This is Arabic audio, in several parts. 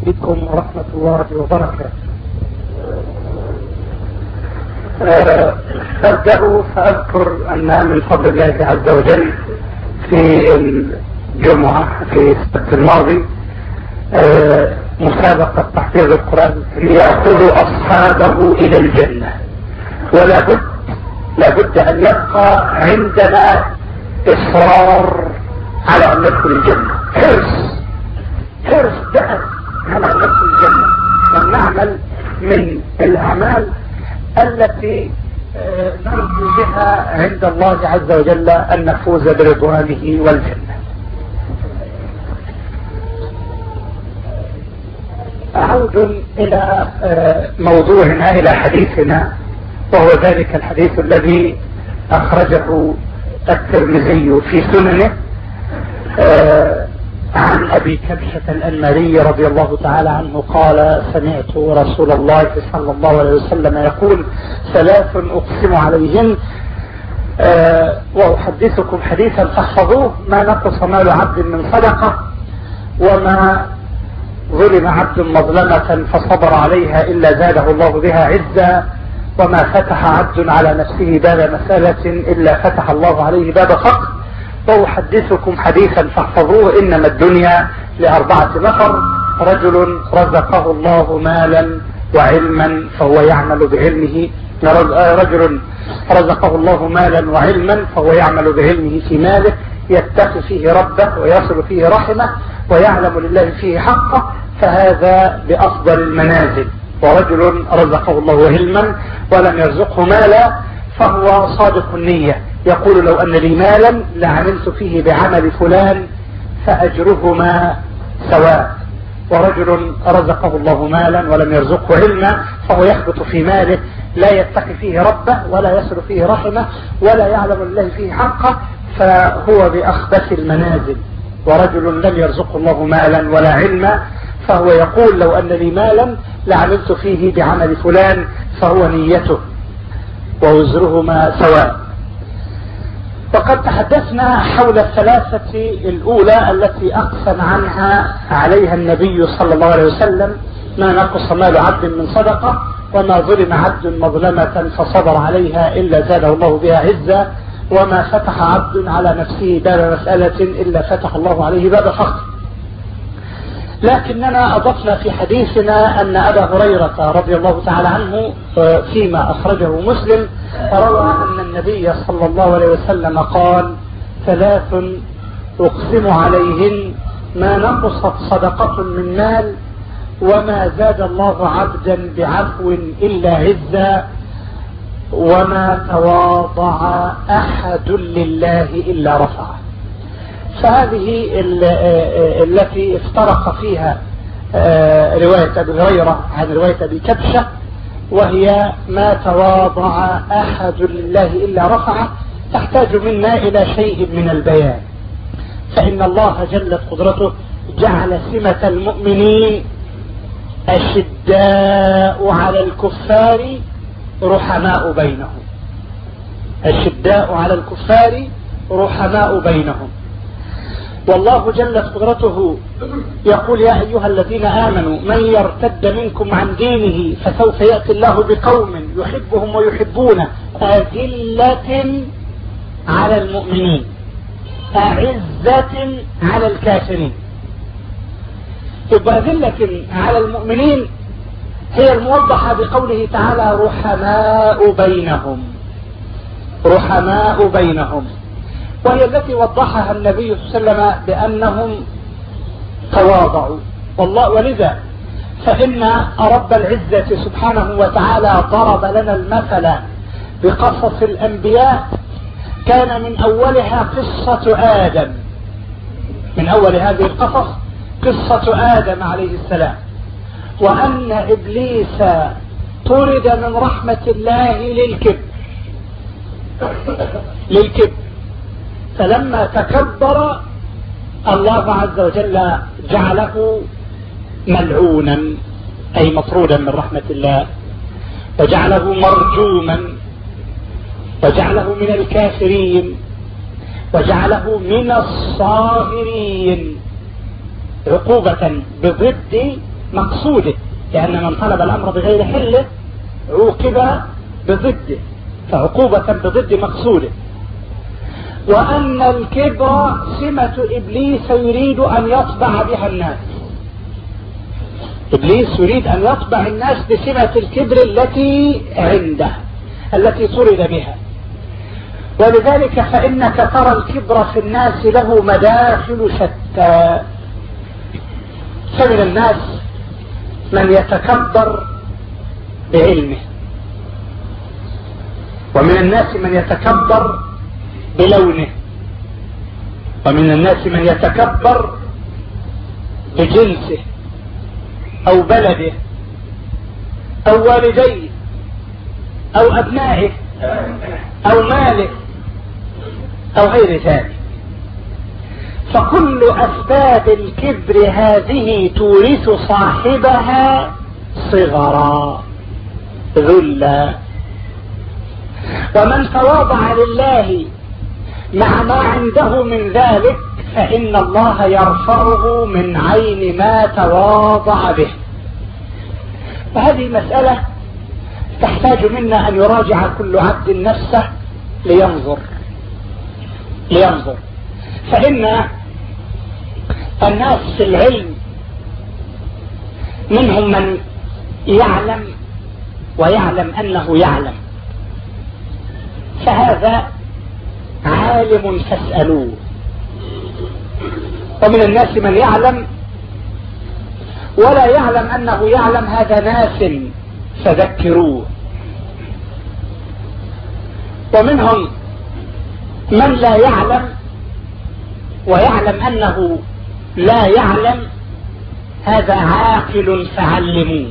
بكم ورحمة الله وبركاته. أبدأ فأذكر أن من فضل الله عز وجل في الجمعة في السبت الماضي مسابقة تحفيظ القرآن ليأخذ أصحابه إلى الجنة، ولا بد أن يبقى عندنا إصرار على أن ندخل الجنة، حرص دأب على أن ندخل الجنة، وأن نعمل من الأعمال التي نرجو بها عند الله عز وجل أن نفوز برضوانه والجنة. أعود إلى موضوعنا، إلى حديثنا، وهو ذلك الحديث الذي أخرجه الترمذي في سننه عن أبي كبشة الأنماري رضي الله تعالى عنه قال: سمعت رسول الله صلى الله عليه وسلم يقول: ثلاث أقسم عليهن وأحدثكم حديثا فاحفظوه: ما نقص مال عبد من صدقة، وما ظلم عبد مظلمة فصبر عليها إلا زاده الله بها عزا، وما فتح عبد على نفسه باب مسألة إلا فتح الله عليه باب فقر. وأحدثكم حديثا فاحفظوه: إنما الدنيا لأربعة نفر: رجل رزقه الله مالا وعلما فهو يعمل بعلمه، رجل رزقه الله مالا وعلما فهو يعمل بعلمه في ماله، يتقي فيه ربه ويصل فيه رحمه ويعلم لله فيه حقه، فهذا بأفضل المنازل. ورجل رزقه الله علما ولم يرزقه مالا فهو صادق النية، يقول: لو أن لي مالا لعملت فيه بعمل فلان فأجرهما سواء. ورجل رزقه الله مالا ولم يرزقه علما فهو يخبط في ماله، لا يتقي فيه ربه ولا يصل فيه رحمه ولا يعلم لله فيه حقه، فهو بأخبث المنازل. ورجل لم يرزقه الله مالا ولا علما فهو يقول: لو أن لي مالا لعملت فيه بعمل فلان، فهو نيته ووزرهما سواء. وقد تحدثنا حول الثلاثة الأولى التي أقسم عنها عليها النبي صلى الله عليه وسلم: ما نقص مال عبد من صدقة، وما ظلم عبد مظلمة فصبر عليها إلا زاده الله بها عزا، وما فتح عبد على نفسه باب مسألة إلا فتح الله عليه باب فقر. لكننا أضفنا في حديثنا أن أبا هريرة رضي الله تعالى عنه فيما أخرجه مسلم روى أن النبي صلى الله عليه وسلم قال: ثلاث أقسم عليهن ما نقصت صدقة من مال، وما زاد الله عبدا بعفو إلا عزا، وما تواضع أحد لله إلا رفعه. فهذه التي افترق فيها رواية أبي هريرة عن رواية أبي كبشة، وهي ما تواضع أحد لله إلا رفعه، تحتاج منا إلى شيء من البيان. فإن الله جلت قدرته جعل سمة المؤمنين أشداء على الكفار رحماء بينهم، أشداء على الكفار رحماء بينهم. والله جلت قدرته يقول: يا أيها الذين آمنوا من يرتد منكم عن دينه فسوف يأتي الله بقوم يحبهم ويحبونه أذلة على المؤمنين أعزة على الكافرين. يبقى أذلة على المؤمنين هي الموضحة بقوله تعالى: رحماء بينهم، رحماء بينهم، وهي التي وضحها النبي صلى الله عليه وسلم بأنهم تواضعوا. ولذا فإن رب العزة سبحانه وتعالى ضرب لنا المثل بقصص الأنبياء، كان من أولها قصة آدم، من أول هذه القصص قصة آدم عليه السلام، وأن إبليس طرد من رحمة الله للكبر، فلما تكبر الله عز وجل جعله ملعونا، أي مطرودا من رحمة الله، وجعله مرجوما، وجعله من الكافرين، وجعله من الصاغرين، عقوبة بضد مقصوده، لأن من طلب الأمر بغير حله عوقب بضده، فعقوبة بضد مقصوده. وأن الكبر سمة إبليس يريد أن يطبع بها الناس. إبليس يريد أن يطبع الناس بسمة الكبر التي عنده، التي طرد بها. ولذلك فإنك ترى الكبر في الناس له مداخل شتى. فمن الناس من يتكبر بعلمه، ومن الناس من يتكبر بلونه، ومن الناس من يتكبر بجنسه أو بلده أو والديه أو أبنائه أو ماله أو غير ذلك. فكل أسباب الكبر هذه تورث صاحبها صغرا ذلا. ومن تواضع لله مع ما عنده من ذلك فإن الله يرفعه من عين ما تواضع به. وهذه مسألة تحتاج منا أن يراجع كل عبد نفسه لينظر. فإن الناس في العلم منهم من يعلم ويعلم أنه يعلم، فهذا عالم فاسألوه. ومن الناس من يعلم ولا يعلم أنه يعلم، هذا ناس فذكروه. ومنهم من لا يعلم ويعلم أنه لا يعلم، هذا عاقل فعلموه.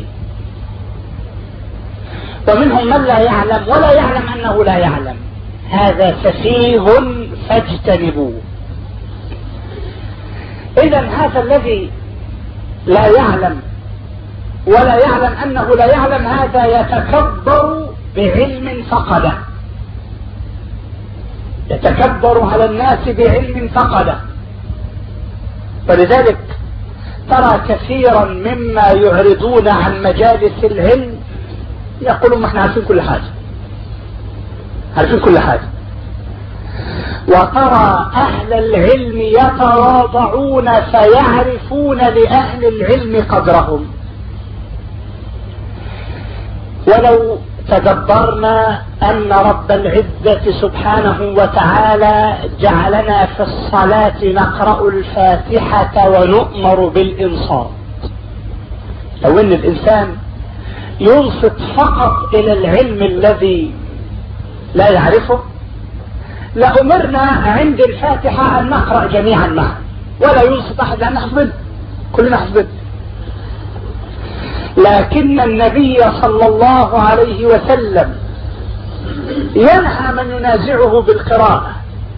ومنهم من لا يعلم ولا يعلم أنه لا يعلم، هذا سفيه فاجتنبوه. إذا هذا الذي لا يعلم ولا يعلم أنه لا يعلم، هذا يتكبر بعلم فقده، يتكبر على الناس بعلم فقده. ولذلك ترى كثيرا مما يعرضون عن مجالس العلم يقولون ما احنا عارفين كل حاجة، عارفين كل حاجة. وترى أهل العلم يتواضعون فيعرفون لأهل العلم قدرهم. ولو تدبرنا أن رب العزة سبحانه وتعالى جعلنا في الصلاة نقرأ الفاتحة ونؤمر بالإنصات، لو أن الإنسان ينصت فقط إلى العلم الذي لا يعرفه لأمرنا عند الفاتحة أن نقرأ جميعا معا ولا ينصت أحد، لأن حفظنا كلنا حفظنا. لكن النبي صلى الله عليه وسلم ينهى من ينازعه بالقراءة،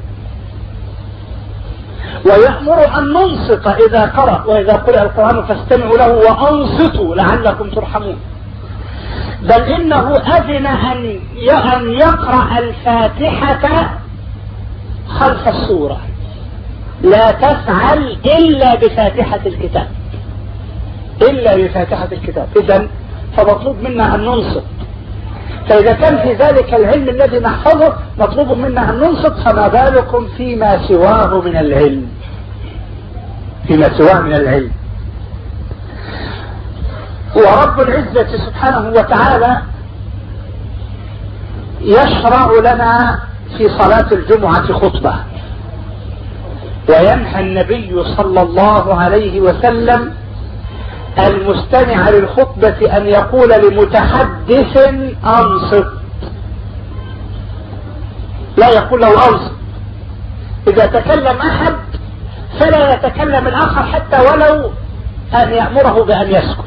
ويأمر أن ننصت إذا قرأ، وإذا قرأ القرآن فاستمعوا له وأنصتوا لعلكم ترحمون. بل إنه أذن أن يقرأ الفاتحة خلف السورة، لا تفعل إلا بفاتحة الكتاب، إلا بفاتحة الكتاب. إذن فمطلوب منا أن ننصت. فإذا كان في ذلك العلم الذي نحفظه مطلوب منا أن ننصت، فما بالكم فيما سواه من العلم، فيما سواه من العلم. ورب العزة سبحانه وتعالى يشرع لنا في صلاة الجمعة خطبة، وينهى النبي صلى الله عليه وسلم المستمع للخطبة أن يقول لمتحدث أنصت، لا يقول له أنصت. إذا تكلم أحد فلا يتكلم الآخر حتى ولو أن يأمره بأن يسكت،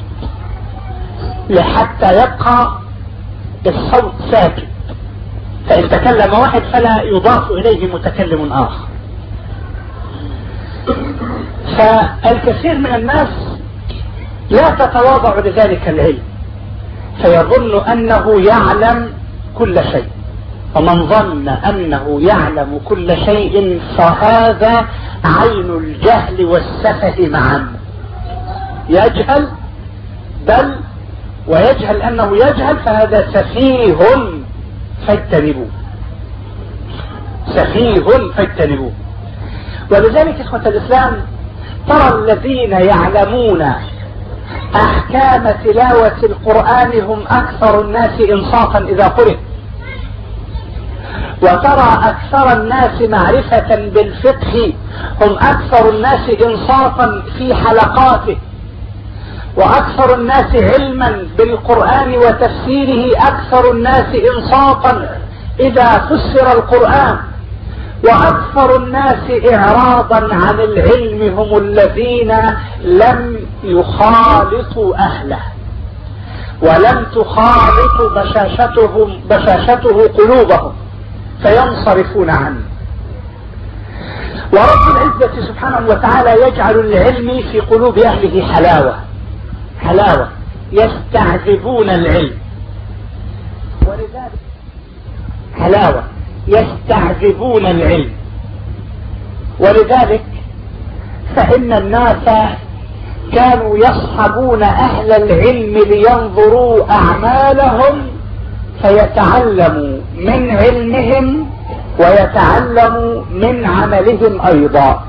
لحتى يبقى الصوت ساكت. فإن تكلم واحد فلا يضاف إليه متكلم آخر. فالكثير من الناس لا تتواضع لذلك العلم، فيظن أنه يعلم كل شيء. ومن ظن أنه يعلم كل شيء فهذا عين الجهل والسفه معا. يجهل بل ويجهل أنه يجهل فهذا سفيه فاجتنبوه، سفيه فاجتنبوه. ولذلك إخوة الإسلام ترى الذين يعلمون أحكام تلاوة القرآن هم أكثر الناس إنصافا إذا قرئ، وترى أكثر الناس معرفة بالفقه هم أكثر الناس إنصافا في حلقاته، وأكثر الناس علما بالقرآن وتفسيره أكثر الناس إنصافا إذا فسر القرآن، وأكثر الناس إعراضا عن العلم هم الذين لم يخالطوا أهله ولم تخالط بشاشته قلوبهم فينصرفون عنه. ورب العزة سبحانه وتعالى يجعل العلم في قلوب أهله حلاوة يستعذبون العلم، ولذلك حلاوة يستعذبون العلم. ولذلك فإن الناس كانوا يصحبون أهل العلم لينظروا أعمالهم فيتعلموا من علمهم ويتعلموا من عملهم أيضا.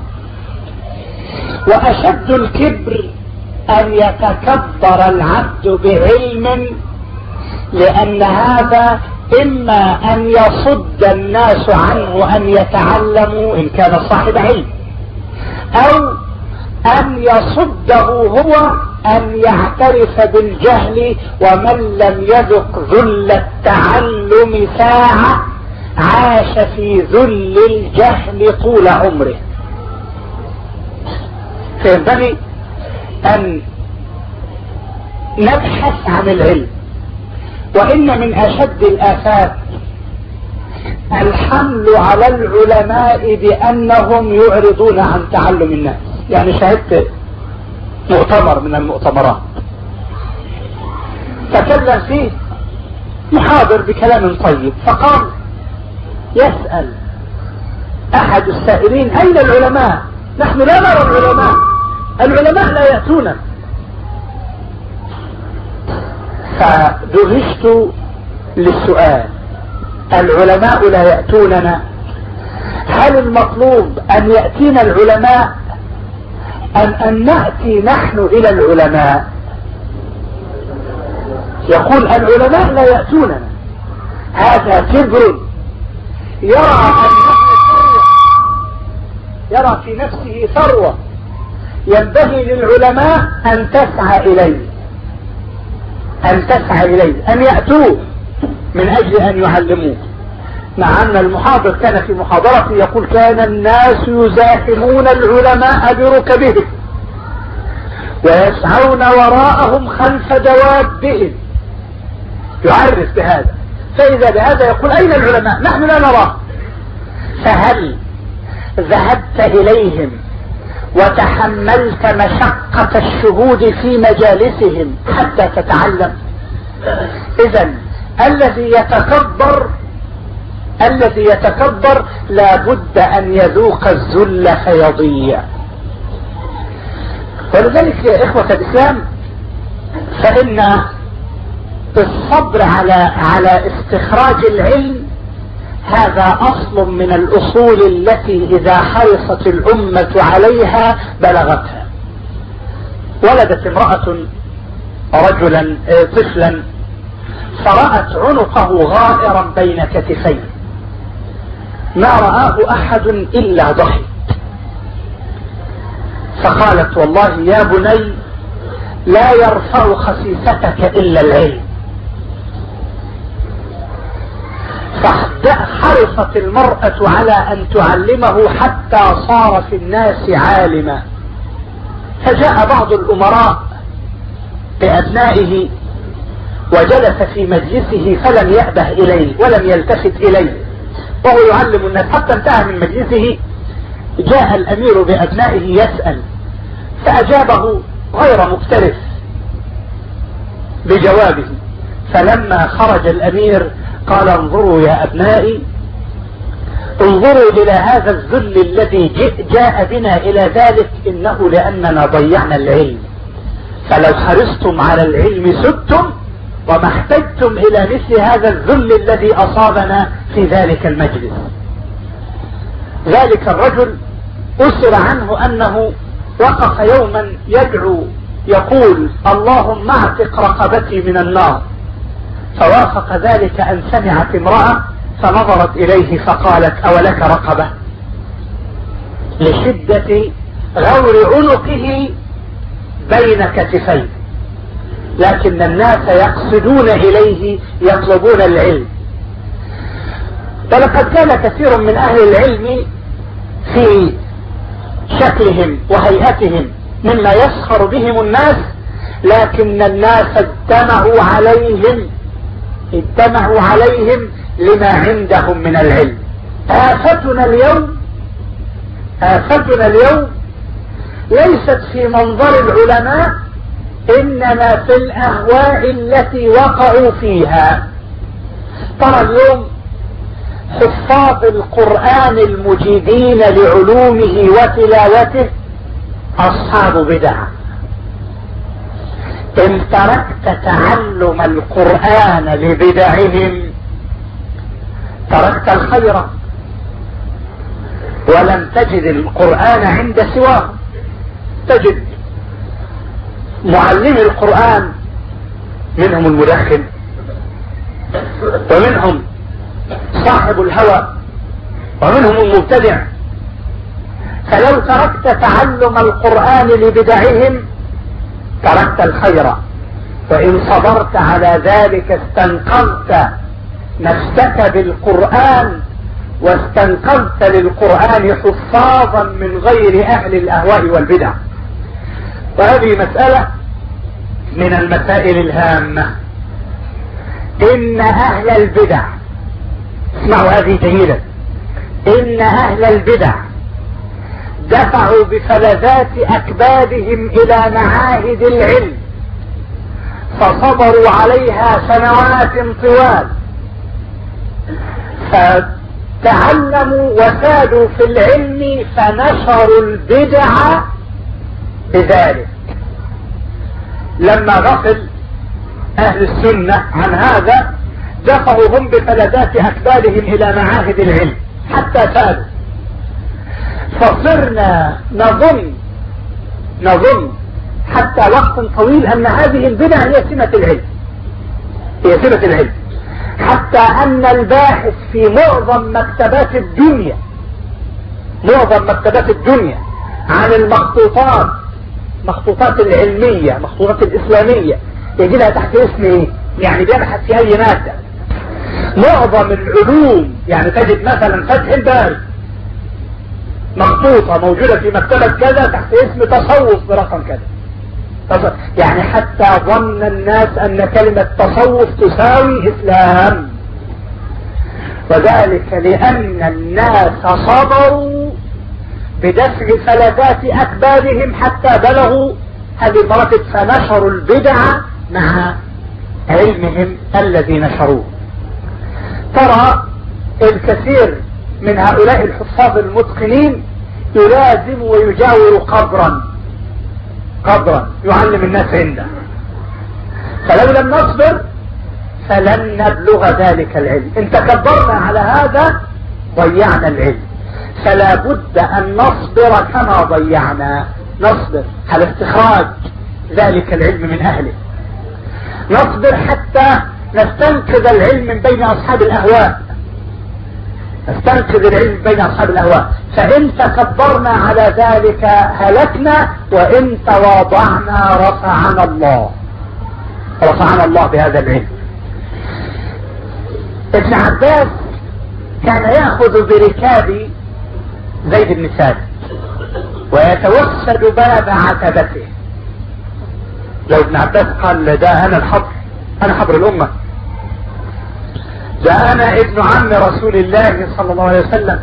وأشد الكبر أن يتكبر العبد بعلم، لأن هذا إما أن يصد الناس عنه أن يتعلموا إن كان صاحب علم، أو أن يصده هو أن يعترف بالجهل. ومن لم يذق ذل التعلم ساعة عاش في ذل الجهل طول عمره. فينبغي أن نبحث عن العلم. وإن من أشد الآفات الحمل على العلماء بأنهم يعرضون عن تعلم الناس. يعني شاهدت مؤتمر من المؤتمرات تكلم فيه محاضر بكلام طيب، فقال يسأل أحد السائلين أين العلماء؟ نحن لا نرى العلماء لا يأتون. فدهشت للسؤال، العلماء لا يأتوننا، هل المطلوب أن يأتينا العلماء أن نأتي نحن إلى العلماء؟ يقول العلماء لا يأتوننا. هذا كبر، يرى في نفسه ثروة ينبغي للعلماء أن تسعى إليه، أن يأتوه من أجل أن يعلموه. مع أن المحاضر كان في محاضرته يقول كان الناس يزاحمون العلماء بركبهم ويسعون وراءهم خلف دوابهم، يعرف بهذا. فإذا بهذا يقول أين العلماء؟ نحن لا نراه. فهل ذهبت إليهم وتحملت مشقة الشهود في مجالسهم حتى تتعلم؟ إذن الذي يتكبر لا بد أن يذوق الذل فيضيع. ولذلك يا إخوة الإسلام فإن الصبر على استخراج العلم هذا أصل من الأصول التي إذا حرصت الأمة عليها بلغتها. ولدت امرأة رجلا طفلا فرأت عنقه غائرا بين كتفيه، ما رآه أحد إلا ضحك، فقالت والله يا بني لا يرفع خسيستك إلا العلم. فحرصت المرأة على أن تعلمه حتى صار في الناس عالما. فجاء بعض الأمراء بأبنائه وجلس في مجلسه فلم يأبه إليه ولم يلتفت إليه وهو يعلم الناس، حتى انتهى من مجلسه. جاء الأمير بأبنائه يسأل، فأجابه غير مكترث بجوابه. فلما خرج الأمير قال انظروا يا أبنائي، انظروا إلى هذا الذل الذي جاء بنا إلى ذلك، إنه لأننا ضيعنا العلم. فلو حرصتم على العلم سدتم وما احتجتم الى مثل هذا الذل الذي اصابنا في ذلك المجلس. ذلك الرجل أسر عنه أنه وقف يوما يدعو يقول اللهم اعتق رقبتي من النار، فوافق ذلك أن سمعت امرأة فنظرت إليه فقالت أولك رقبة، لشدة غور عنقه بين كتفيه، لكن الناس يقصدون إليه يطلبون العلم. ولقد كان كثير من أهل العلم في شكلهم وهيئتهم مما يسخر بهم الناس، لكن الناس اجتمعوا عليهم لما عندهم من العلم. آفتنا اليوم ليست في منظر العلماء، إنما في الأهواء التي وقعوا فيها. ترى اليوم حفاظ القرآن المجيدين لعلومه وتلاوته أصحاب بدع. إن تركت تعلم القرآن لبدعهم تركت الخير، ولم تجد القرآن عند سواه. تجد معلمي القرآن منهم المدخن، ومنهم صاحب الهوى، ومنهم المبتدع. فلو تركت تعلم القرآن لبدعهم تركت الخير، وإن صبرت على ذلك استنقذت نفسك بالقرآن، واستنقذت للقرآن حفاظا من غير أهل الأهواء والبدع. وهذه مسألة من المسائل الهامة. إن أهل البدع، اسمعوا هذه جيدا، إن أهل البدع دفعوا بفلذات أكبادهم إلى معاهد العلم، فصبروا عليها سنوات طوال، فتعلموا وسادوا في العلم فنشروا البدع بذلك. لما غفل أهل السنة عن هذا دفعوا هم بفلذات أكبادهم إلى معاهد العلم حتى سادوا، فصرنا نظن حتى وقت طويل أن هذه البدع هي سمة العلم، حتى أن الباحث في معظم مكتبات الدنيا عن المخطوطات العلمية، مخطوطات الإسلامية، يجي لها تحت اسم ايه؟ يعني بيبحث في أي مادة. معظم العلوم يعني تجد مثلا فتح الباري مخطوطة موجودة في مكتبة كذا تحت اسم تصوف برقم كذا، يعني حتى ظن الناس أن كلمة تصوف تساوي إسلام، وذلك لأن الناس صبروا بدفع فلذات أكبادهم حتى بلغوا هذه المراتب، فنشروا البدع مع علمهم الذي نشروه. ترى الكثير من هؤلاء الحفاظ المتقنين يلازم ويجاور قبرا يعلم الناس عنده، فلو لم نصبر فلن نبلغ ذلك العلم. إن تكبرنا على هذا ضيعنا العلم، فلا بد أن نصبر كما ضيعنا، نصبر على استخراج ذلك العلم من أهله، نصبر حتى نستنقذ العلم من بين أصحاب الأهواء، فإن تكبرنا على ذلك هلكنا، وإن تواضعنا رفعنا الله بهذا العلم. ابن عباس كان يأخذ بركاب زيد بن ثابت ويتوسد باب عتبته. لو ابن عباس قال ده أنا حبر الأمة، ده أنا ابن عم رسول الله صلى الله عليه وسلم،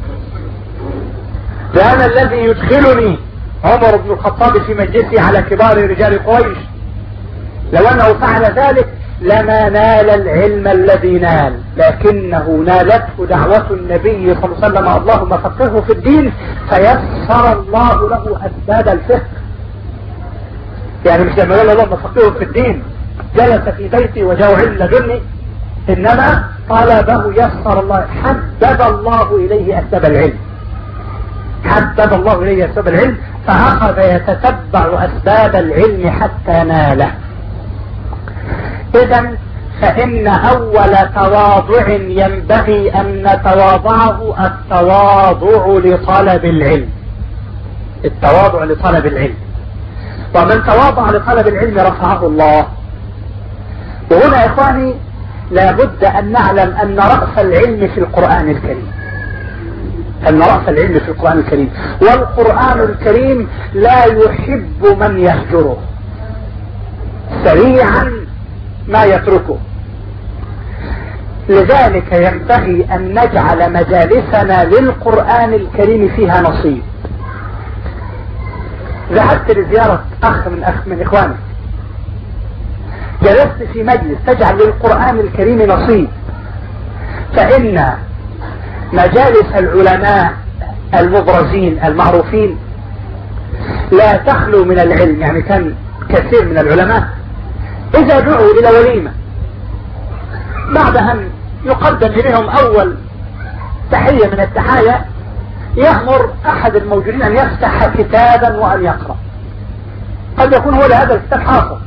ده أنا الذي يدخلني عمر بن الخطاب في مجلسه على كبار رجال قريش، لو أنه فعل ذلك لما نال العلم الذي نال، لكنه نالته دعوة النبي صلى الله عليه وسلم اللهم فقهه في الدين، فيسر الله له أسباب الفقه، يعني مش لما قال اللهم فقهه في الدين جلس في بيتي وجاء علم لدني، انما طلبه يسر الله، حبب الله اليه اسباب العلم، حبب الله اليه اسباب العلم، فاخذ يتتبع اسباب العلم حتى ناله. اذا فان اول تواضع ينبغي ان نتواضعه التواضع لطلب العلم، التواضع لطلب العلم. ومن تواضع لطلب العلم رفعه الله. وهنا يا اخواني لابد ان نعلم ان رأس العلم في القرآن الكريم، ان رأس العلم في القرآن الكريم، والقرآن الكريم لا يحب من يهجره، سريعا ما يتركه. لذلك ينبغي ان نجعل مجالسنا للقرآن الكريم فيها نصيب. ذهبت لزيارة اخ من اخواني، جلست في مجلس تجعل للقرآن الكريم نصيب، فإن مجالس العلماء المبرزين المعروفين لا تخلو من العلم. يعني كان كثير من العلماء إذا دعوا إلى وليمة بعد أن يقدم إليهم أول تحية من التحايا يأمر أحد الموجودين أن يفتح كتابا وأن يقرأ. قد يكون هو لهذا الكتاب حافظ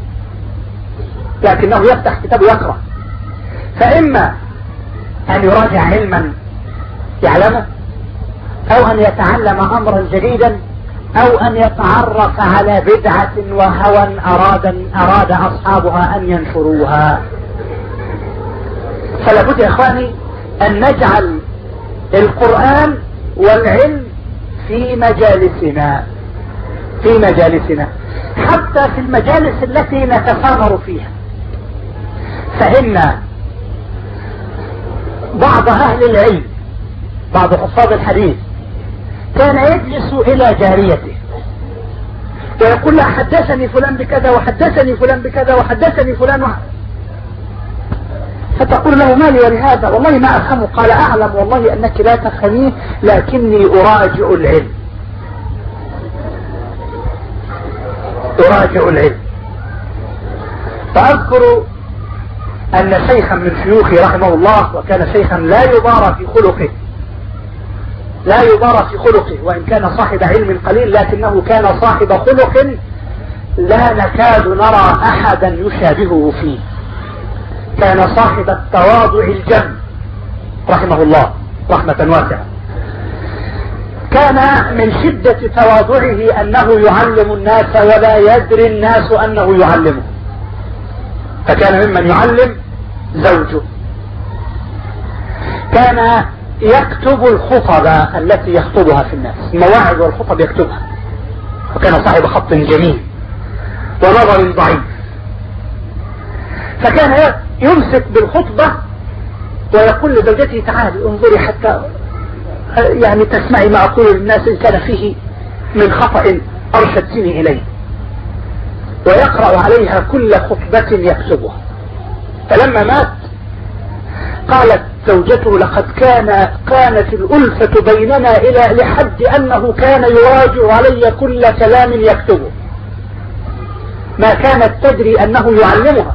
لكنه يفتح كتاب ويقرأ، فإما أن يراجع علما يعلمه، أو أن يتعلم أمرا جديدا، أو أن يتعرف على بدعة وهوى أراد أصحابها أن ينشروها. فلا بد يا إخواني أن نجعل القرآن والعلم في مجالسنا، في مجالسنا، حتى في المجالس التي نتثامر فيها. فإن بعض أهل العلم، بعض حفاظ الحديث، كان يجلس إلى جاريته ويقول لها حدثني فلان بكذا وحدثني فلان بكذا وحدثني فلان فتقول له ما لي ولهذا؟ والله ما أفهمه. قال أعلم والله أنك لا تفهميه لكني أراجع العلم، أراجع العلم. فأذكر أن شيخا من شيوخي رحمه الله، وكان شيخا لا يبارى في خلقه، لا يبارى في خلقه، وإن كان صاحب علم قليل لكنه كان صاحب خلق لا نكاد نرى أحدا يشابهه فيه. كان صاحب التواضع الجم رحمه الله رحمة واسعة. كان من شدة تواضعه أنه يعلم الناس ولا يدري الناس أنه يعلمه، فكان ممن يعلم زوجه. كان يكتب الخطب التي يخطبها في الناس، المواعظ والخطب يكتبها، وكان صاحب خط جميل ونظر ضعيف. فكان يمسك بالخطبة ويقول لزوجته تعالي انظري حتى يعني تسمعي ما أقول للناس إن كان فيه من خطأ أرشدتني إليه، ويقرأ عليها كل خطبة يكتبها. فلما مات قالت زوجته لقد كانت الألفة بيننا إلى لحد أنه كان يراجع علي كل كلام يكتبه، ما كانت تدري أنه يعلمها،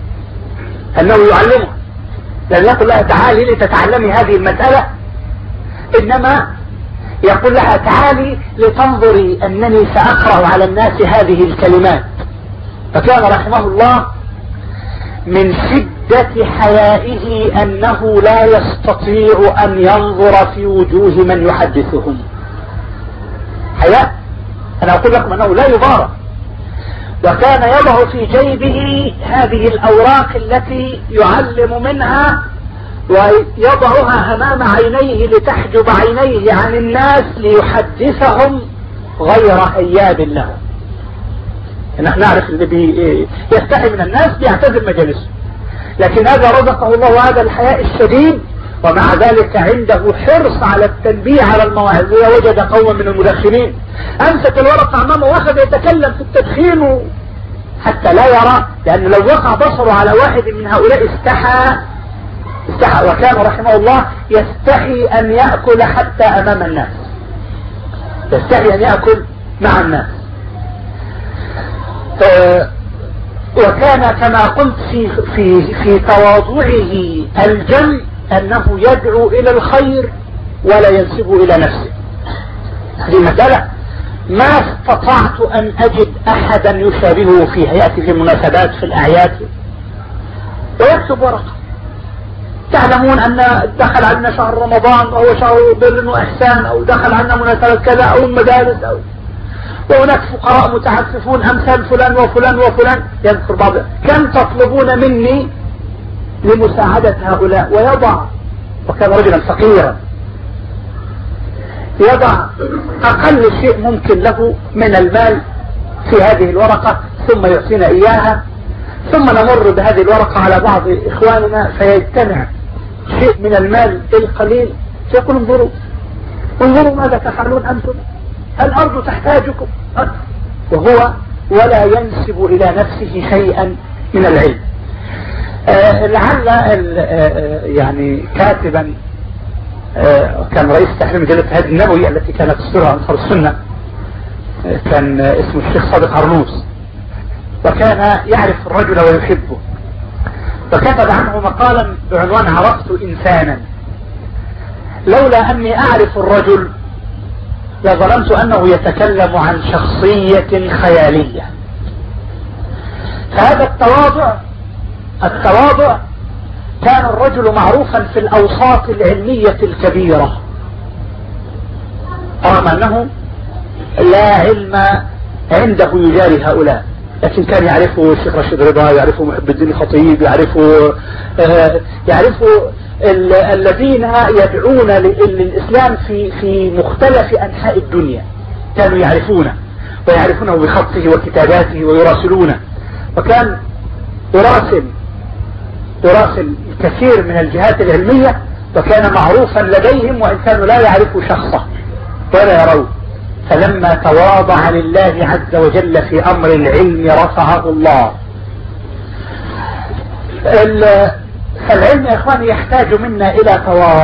لم يقل لها تعالي لتتعلمي هذه المسألة، إنما يقول لها تعالي لتنظري أنني سأقرأ على الناس هذه الكلمات. فكان رحمه الله من شدة حيائه أنه لا يستطيع أن ينظر في وجوه من يحدثهم. حياء، أنا أقول لكم أنه لا يبارى. وكان يضع في جيبه هذه الأوراق التي يعلم منها ويضعها أمام عينيه لتحجب عينيه عن الناس ليحدثهم غير هياب له. نحن نعرف اللي يستحي من الناس بيعتزل مجالسه، لكن هذا رزقه الله هذا الحياء الشديد، ومع ذلك عنده حرص على التنبيه على المواعظ. وجد قوما من المدخنين أمسك الورقة أمامه وأخذ يتكلم في التدخين حتى لا يرى، لأن لو وقع بصره على واحد من هؤلاء استحى. وكان رحمه الله يستحي أن يأكل حتى أمام الناس، يستحي أن يأكل مع الناس. وكان كما قلت في تواضعه الجم أنه يدعو إلى الخير ولا ينسب إلى نفسه. هذه مسألة ما استطعت أن أجد أحدا يشابهه فيها. يأتي في المناسبات في الأعياد ويكتب ورقة: تعلمون أن دخل علينا شهر رمضان وهو شهر بر وإحسان، أو دخل علينا مناسبة كذا أو المدارس، أو وهناك فقراء متعففون أمثال فلان وفلان وفلان. يذكر بعض: كم تطلبون مني لمساعدة هؤلاء؟ ويضع، وكان رجلا فقيرا، يضع أقل شيء ممكن له من المال في هذه الورقة ثم يعطينا إياها، ثم نمر بهذه الورقة على بعض إخواننا فيجتمع شيء من المال القليل فيقول: انظروا ماذا تفعلون أنتم، الأرض تحتاجكم. وهو ولا ينسب إلى نفسه شيئا من العلم. لعل يعني كاتبا كان رئيس تحرير مجلة هادي النبوي التي كانت تصدرها أنصار السنة، كان اسمه الشيخ صادق عرنوس، وكان يعرف الرجل ويحبه، فكتب عنه مقالا بعنوان: عرفت إنسانا لولا أني أعرف الرجل لظننت أنه يتكلم عن شخصية خيالية. فهذا التواضع كان الرجل معروفا في الأوساط العلمية الكبيرة، رغم أنه لا علم عنده يجاري هؤلاء، لكن كان يعرفه الشيخ رشيد رضا، يعرفه محب الدين الخطيب، يعرفه الذين يدعون للإسلام في مختلف أنحاء الدنيا، كانوا يعرفونه ويعرفونه بخطه وكتاباته ويراسلونه، وكان يراسل الكثير من الجهات العلمية، وكان معروفا لديهم وإن كانوا لا يعرفوا شخصه ولا يروه. فلما تواضع لله عز وجل في أمر العلم رفعه الله. فالعلم يا إخواني يحتاج منا إلى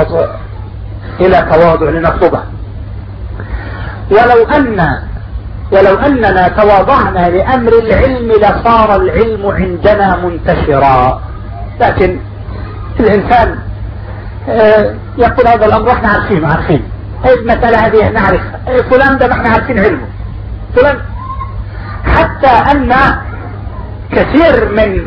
تواضع لنطلبه. ولو أننا تواضعنا لأمر العلم لصار العلم عندنا منتشرا، لكن الإنسان يقول: هذا الأمر احنا عارفين المسألة هذه نعرفها، فلان ده احنا عارفين علمه، فلان. حتى أن كثير من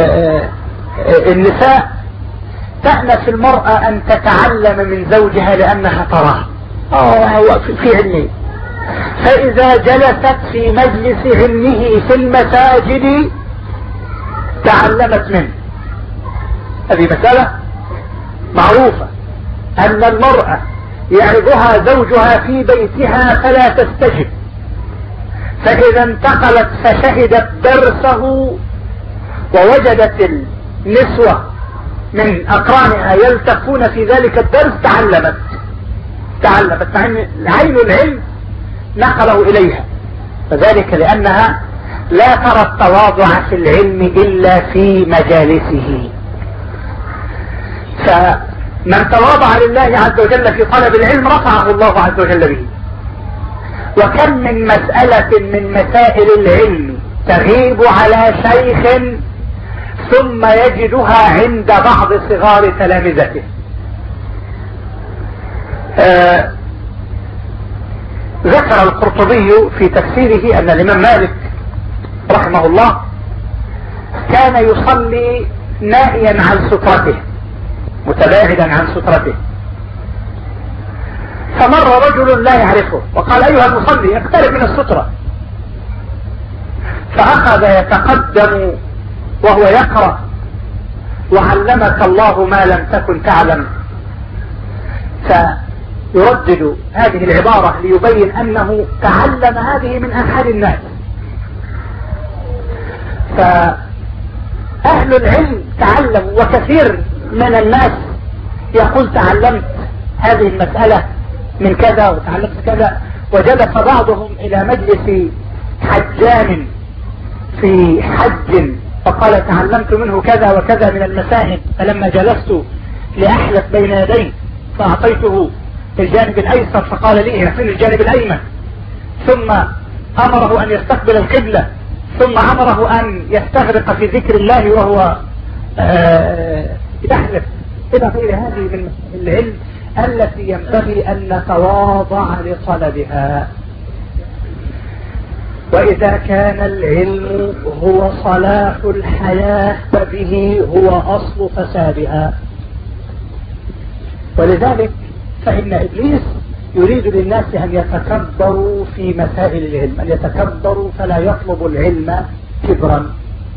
النساء تأنف المرأة أن تتعلم من زوجها لأنها تراه في علمه، فإذا جلست في مجلس علمه في المساجد تعلمت منه. هذه مسألة معروفة، أن المرأة يعظها زوجها في بيتها فلا تستجب، فإذا انتقلت فشهدت درسه ووجدت النسوة من أقرانها يلتفون في ذلك الدرس تعلمت مع أن عين العلم نقله إليها، فذلك لأنها لا ترى التواضع في العلم إلا في مجالسه. فمن تواضع لله عز وجل في طلب العلم رفعه الله عز وجل به. وكم من مسألة من مسائل العلم تغيب على شيخ ثم يجدها عند بعض صغار تلامذته. ذكر القرطبي في تفسيره أن الإمام مالك رحمه الله كان يصلي نائيا عن سترته، متباعدا عن سترته، فمر رجل لا يعرفه وقال: أيها المصلي اقترب من السترة، فأخذ يتقدم وهو يقرأ: وعلمك الله ما لم تكن تعلم، فيردد هذه العبارة ليبين أنه تعلم هذه من أحد الناس. فأهل العلم تعلموا، وكثير من الناس يقول: تعلمت هذه المسألة من كذا وتعلمت كذا. وجلس بعضهم إلى مجلس حجام في حج فقال: تعلمت منه كذا وكذا من المسائل، فلما جلست لأحلف بين يديه فأعطيته الجانب الأيسر فقال لي: اعطيني الجانب الأيمن، ثم أمره أن يستقبل القبلة ثم امره ان يستغرق في ذكر الله وهو يحلف الى غير هذه من العلم التي ينبغي ان نتواضع لطلبها. واذا كان العلم هو صلاح الحياة فبه هو اصل فسادها. ولذلك فان ابليس يريد للناس ان يتكبروا في مسائل العلم، ان يتكبروا فلا يطلب العلم كبرا.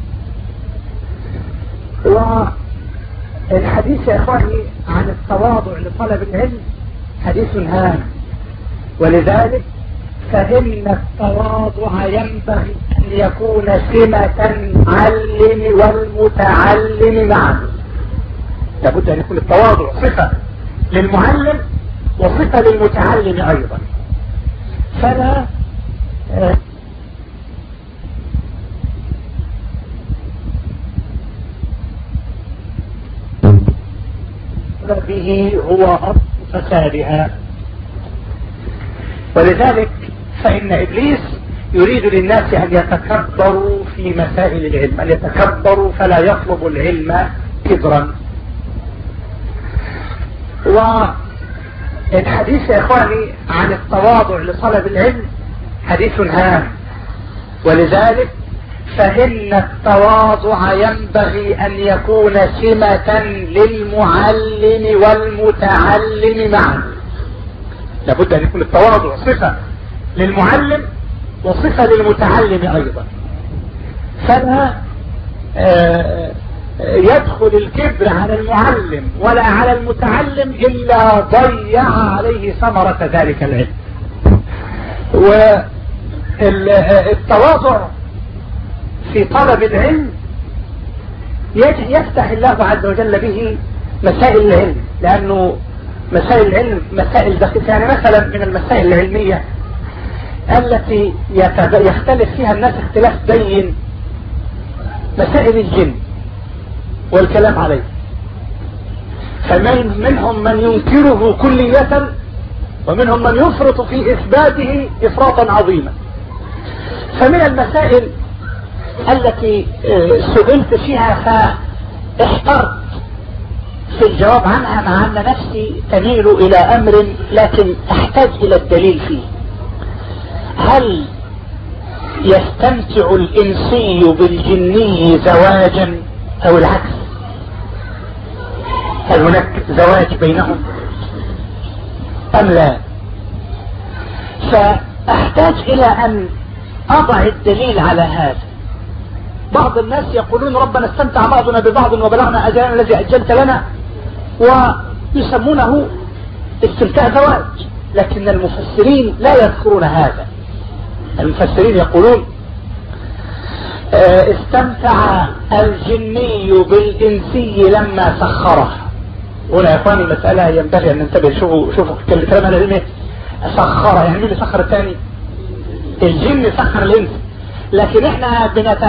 والحديث يا اخواني عن التواضع لطلب العلم حديث هام، ولذلك فإن التواضع ينبغي أن يكون سمة المعلم والمتعلم معا. لابد أن يكون التواضع صفة للمعلم وصفة للمتعلم أيضا. فلا به هو أصل فسادها. ولذلك فإن إبليس يريد للناس أن يتكبروا في مسائل العلم، أن يتكبروا فلا يطلب العلم كبرا. والحديث يا إخواني عن التواضع لطلب العلم حديث هام، ولذلك فإن التواضع ينبغي أن يكون سمة للمعلم والمتعلم معا. لابد أن يكون التواضع صفة للمعلم وصفة للمتعلم أيضا. فلا يدخل الكبر على المعلم ولا على المتعلم إلا ضيع عليه ثمرة ذلك العلم. والتواضع في طلب العلم يفتح الله عز وجل به مسائل العلم، لأنه مسائل العلم مسائل دقيقة. يعني مثلا من المسائل العلمية التي يختلف فيها الناس اختلاف بين مسائل الجن والكلام عليه، فمنهم من ينكره كلية ومنهم من يفرط في إثباته إفراطا عظيما. فمن المسائل التي سئلت فيها فاحترت في الجواب عنها، مع أن نفسي تميل إلى أمر لكن أحتاج إلى الدليل فيه. هل يستمتع الإنسي بالجني زواجا أو العكس؟ هل هناك زواج بينهم أم لا؟ فأحتاج إلى أن أضع الدليل على هذا. بعض الناس يقولون ربنا استمتع بعضنا ببعض وبلغنا أجلنا الذي أجلت لنا، ويسمونه استمتاع زواج، لكن المفسرين لا يذكرون هذا. المفسرين يقولون استمتع الجني بالإنسي لما سخره. هنا يا اخواني مسألة ينبغي أن ننتبه. شوفوا الكلام على العلم. سخره يعني مين سخر الثاني؟ الجن سخر الإنس، لكن احنا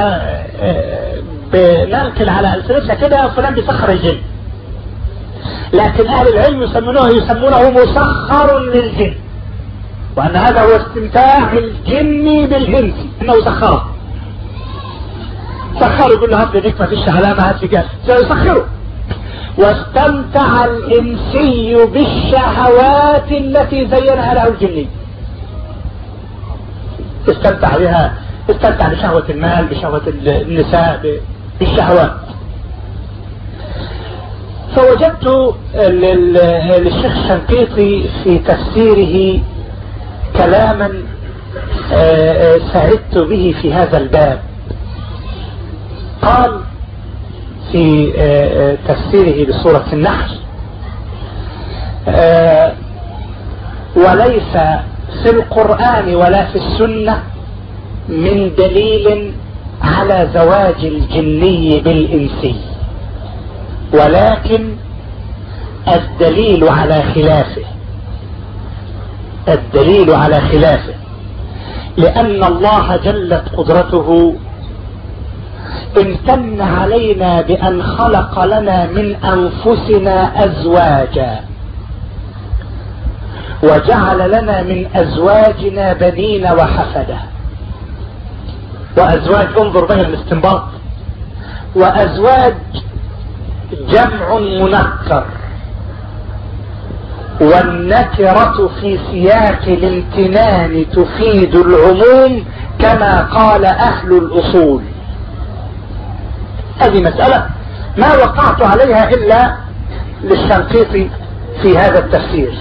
بننقل على ألسنتنا كده فلان بيسخر الجن، لكن أهل العلم يسمونه مسخر للجن، وأن هذا هو استمتاع الجن بالإنس، أنه سخره. سخره يقول له هات لي نكمة فيش علامة، هات لي كذا، سيسخره. واستمتع الإنسي بالشهوات التي زينها له الجني. استمتع بها، استمتع بشهوة المال، بشهوة النساء، بالشهوات. فوجدت للشيخ الشنقيطي في تفسيره كلاما سعدت به في هذا الباب. قال في تفسيره لسورة النحل: وليس في القرآن ولا في السنة من دليل على زواج الجني بالإنسي، ولكن الدليل على خلافه. الدليل على خلافه لأن الله جلت قدرته امتن علينا بأن خلق لنا من أنفسنا أزواجا، وجعل لنا من أزواجنا بنين وحفدة. وأزواج انظر بين الاستنباط. وأزواج جمع منكر، والنكرة في سياق الامتنان تفيد العموم كما قال أهل الأصول. هذه مسألة ما وقعت عليها إلا للشنقيطي في هذا التفسير.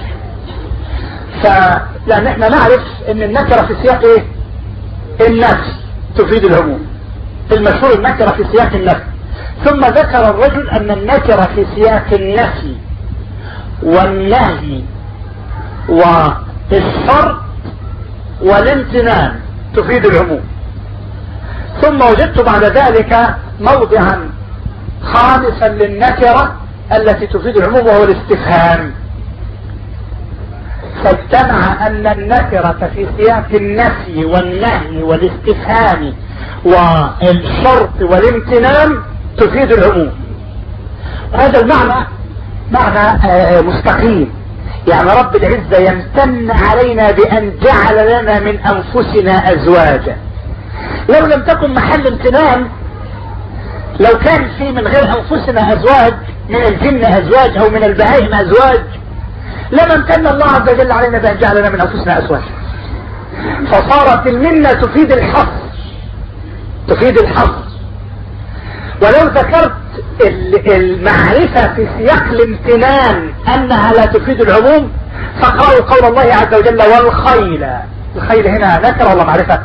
لأن احنا نعرف ان النكرة في سياق ايه؟ النفي تفيد العموم، المشهور النكرة في سياق النفي. ثم ذكر الرجل ان النكرة في سياق النفي والنهي والشرط والامتنان تفيد العموم. ثم وجدت بعد ذلك موضعا خامسا للنكرة التي تفيد العموم وهو الاستفهام. فاجتمع ان النكرة في سياق النفي والنهي والاستفهام والشرط والامتنان تفيد العموم. هذا المعنى معنى مستقيم، يعني رب العزة يمتن علينا بأن جعل لنا من أنفسنا أزواجا. لو لم تكن محل امتنان، لو كان في من غير أنفسنا أزواج، من الجن أزواج أو من البهائم أزواج، لما امتن الله عز وجل علينا بأن جعل لنا من أنفسنا أزواج. فصارت المنة تفيد الحصر، تفيد الحصر. ولو ذكرت المعرفة في سياق الامتنان انها لا تفيد العموم، فقالوا قول الله عز وجل والخيل. الخيل هنا نكرة ولا معرفة؟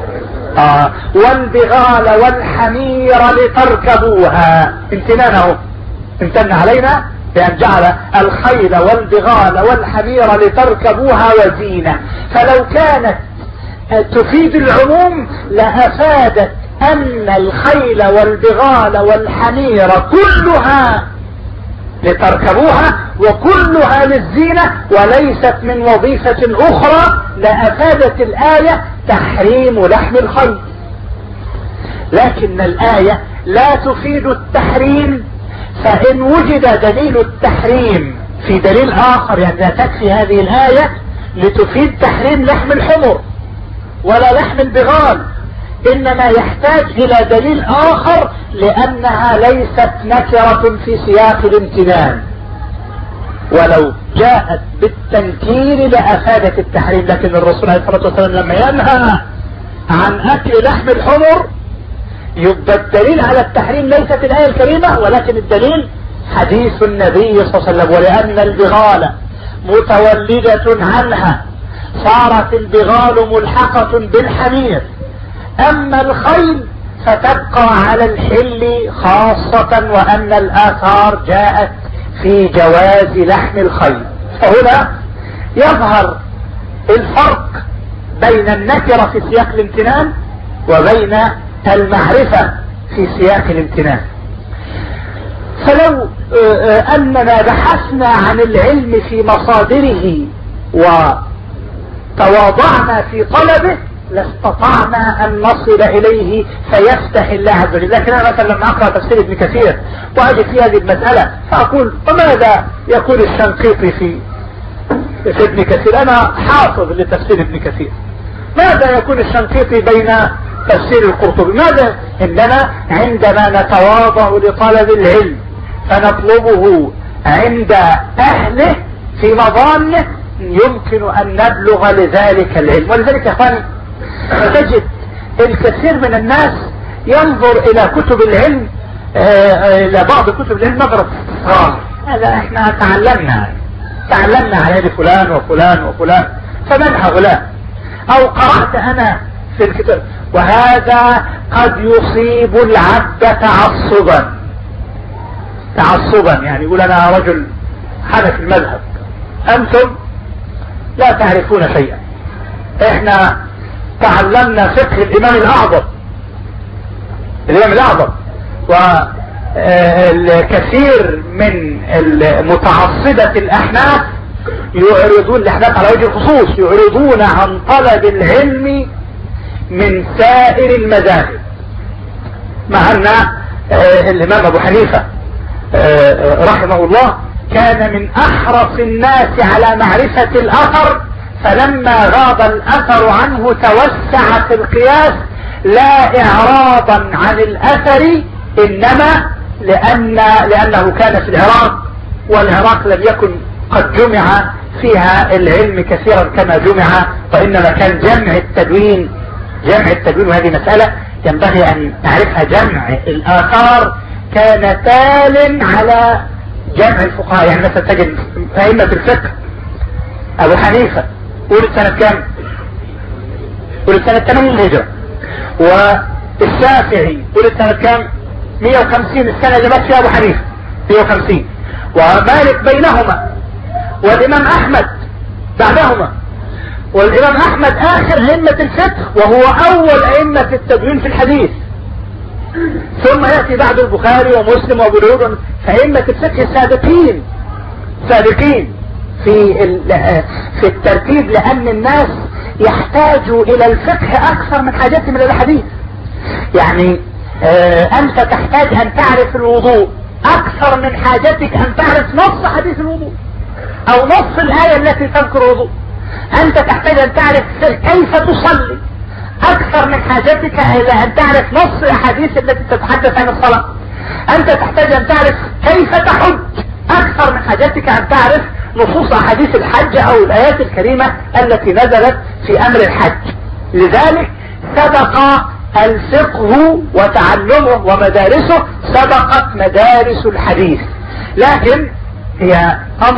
والبغال والحمير لتركبوها، امتنانه امتن علينا بأن جعل الخيل والبغال والحمير لتركبوها وزينة. فلو كانت تفيد العموم لأفادت أن الخيل والبغال والحمير كلها لتركبوها وكلها للزينة وليست من وظيفة أخرى، لأفادت الآية تحريم لحم الخيل. لكن الآية لا تفيد التحريم، فإن وجد دليل التحريم في دليل آخر، يعني لا تكفي هذه الآية لتفيد تحريم لحم الحمر ولا لحم البغال، انما يحتاج الى دليل اخر لانها ليست نكرة في سياق الامتنان. ولو جاءت بالتنكير لافادت التحريم، لكن الرسول عليه الصلاة والسلام لما ينهى عن اكل لحم الحمر يبقى الدليل على التحريم ليست الاية الكريمة، ولكن الدليل حديث النبي صلى الله عليه وسلم. ولان البغال متولدة عنها صارت البغال ملحقة بالحمير، اما الخيل فتبقى على الحل خاصة، وان الاثار جاءت في جواز لحم الخيل. فهنا يظهر الفرق بين النكرة في سياق الامتنان وبين المعرفة في سياق الامتنان. فلو اننا بحثنا عن العلم في مصادره وتواضعنا في طلبه لاستطعنا ان نصل اليه فيفتح الله عز وجل. لكن انا مثلا لما اقرأ تفسير ابن كثير واجد في هذه المسألة فاقول وماذا يقول الشنقيطي في ابن كثير؟ انا حافظ لتفسير ابن كثير، ماذا يكون الشنقيطي بين تفسير القرطبي؟ ماذا؟ اننا عندما نتواضع لطلب العلم فنطلبه عند اهله في مظانه يمكن ان نبلغ لذلك العلم. ولذلك يا اخواني تجد الكثير من الناس ينظر الى كتب العلم، الى بعض كتب العلم نظرة هذا احنا تعلمنا على يد فلان وفلان وفلان، فمن هؤلاء؟ او قرأت انا في الكتاب، وهذا قد يصيب العبد تعصبا، يعني يقول انا رجل حنفي المذهب، انتم لا تعرفون شيئا، احنا تعلمنا فقه الامام الاعظم والكثير من المتعصبة الاحناف يعرضون الاحناف على وجه الخصوص، يعرضون عن طلب العلم من سائر المذاهب، مع ان الامام ابو حنيفة رحمه الله كان من احرص الناس على معرفة الاثر، فلما غاب الاثر عنه توسع في القياس لا اعراضا عن الاثر، انما لانه كان في العراق، والعراق لم يكن قد جمع فيها العلم كثيرا كما جمع، وانما كان جمع التدوين، وهذه مسألة ينبغي ان نعرفها. جمع الاثار كان تال على جمع الفقهاء. يعني مثلا تجد ائمة الفقه ابو حنيفة ولد سنة كام؟ ولد سنة 80 هجرة. والشافعي ولد سنة كام؟ 150 السنة اللي مات فيها ابو حنيفة 150. ومالك بينهما، والامام احمد بعدهما، والامام احمد اخر ائمة الفقه وهو اول ائمة التدوين في الحديث، ثم يأتي بعد البخاري ومسلم وابو داود. فائمة الفقه سابقين في الترتيب، لان الناس يحتاجوا الى الفقه اكثر من حاجتهم الى الحديث. يعني انت تحتاج ان تعرف الوضوء اكثر من حاجتك ان تعرف نص حديث الوضوء او نص الآية التي تذكر الوضوء. انت تحتاج ان تعرف كيف تصلي اكثر من حاجتك الى ان تعرف نص الاحاديث التي تتحدث عن الصلاة. انت تحتاج ان تعرف كيف تحج اكثر من حاجتك ان تعرف نصوص احاديث الحج او الايات الكريمة التي نزلت في امر الحج. لذلك سبق الفقه وتعلمه ومدارسه سبقت مدارس الحديث، لكن هي امر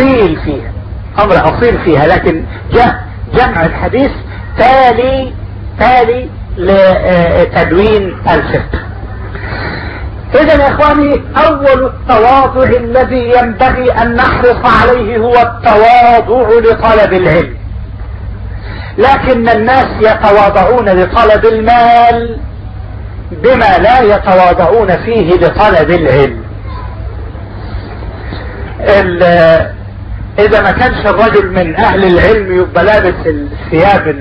اصيل فيها، لكن جمع الحديث تالي لتدوين الفقه. اذا يا اخواني، اول التواضع الذي ينبغي ان نحرص عليه هو التواضع لطلب العلم. لكن الناس يتواضعون لطلب المال بما لا يتواضعون فيه لطلب العلم. اذا ما كانش الرجل من اهل العلم يبقى لابس الثياب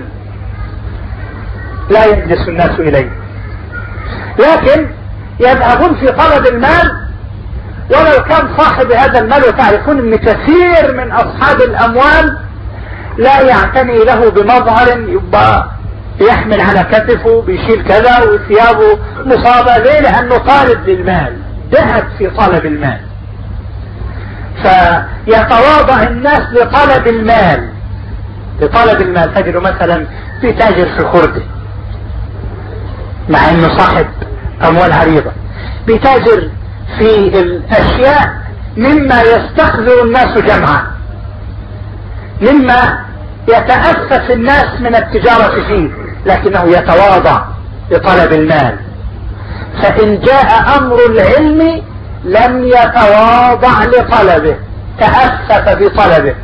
لا يجلس الناس اليه، لكن يذهبون في طلب المال ولو كان صاحب هذا المال. وتعرفون ان كثير من اصحاب الاموال لا يعتني له بمظهر يبقى يحمل على كتفه بيشيل كذا وثيابه مصابة. ليه؟ لانه طالب للمال، ذهب في طلب المال. فيتواضع الناس لطلب المال. تجد مثلا في تاجر في خردة مع انه صاحب اموال عريضة، بيتاجر في الاشياء مما يستخدم الناس جمعا، مما يتأسف الناس من التجارة فيه، لكنه يتواضع لطلب المال. فإن جاء أمر العلم لم يتواضع لطلبه، تأسف بطلبه.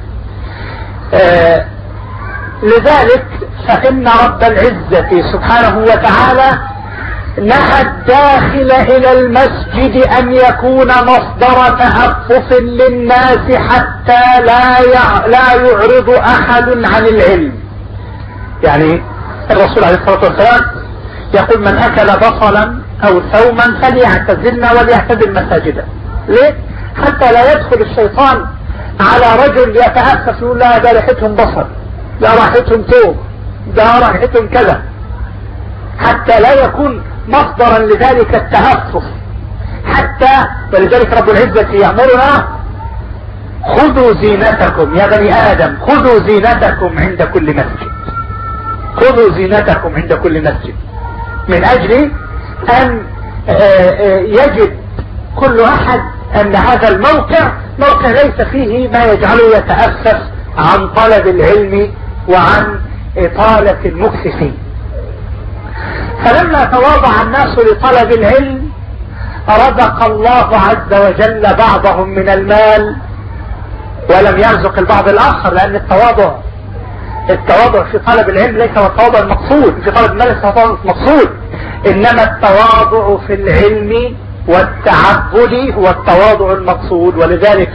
لذلك فإن رب العزة سبحانه وتعالى نهى الداخل إلى المسجد أن يكون مصدر تأفف للناس حتى لا يعرض أحد عن العلم. يعني الرسول عليه الصلاة والسلام يقول: من أكل بصلا أو ثوما فليعتزلنا وليعتزل مساجدا. ليه؟ حتى لا يدخل الشيطان على رجل يتأسف يقول: لا ده ريحتهم بصل، لا ريحتهم ثوم، ده ريحتهم كذا، حتى لا يكون مصدرا لذلك التهفف. حتى ولذلك رب العزة يأمرنا: خذوا زينتكم يا بني آدم، خذوا زينتكم عند كل مسجد، خذوا زينتكم عند كل مسجد، من أجل أن يجد كل أحد أن هذا الموقع موقع ليس فيه ما يجعله يتأسف عن طلب العلم وعن إطالة المكث فيه. فلما تواضع الناس لطلب العلم رزق الله عز وجل بعضهم من المال ولم يرزق البعض الآخر، لأن التواضع في طلب العلم ليس هو التواضع المقصود، في طلب المال ليس هو التواضع المقصود، إنما التواضع في العلم والتعبد هو التواضع المقصود. ولذلك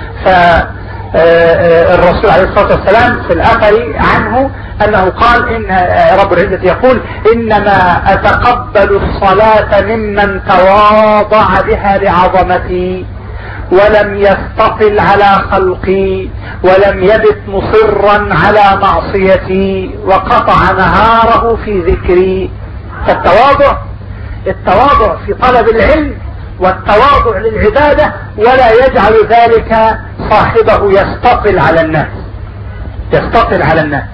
الرسول عليه الصلاة والسلام في الأثر عنه أنه قال: إن رب العزة يقول: إنما أتقبل الصلاة ممن تواضع بها لعظمتي ولم يستطل على خلقي ولم يبت مصرا على معصيتي وقطع نهاره في ذكري. التواضع في طلب العلم والتواضع للعبادة، ولا يجعل ذلك صاحبه يستطل على الناس.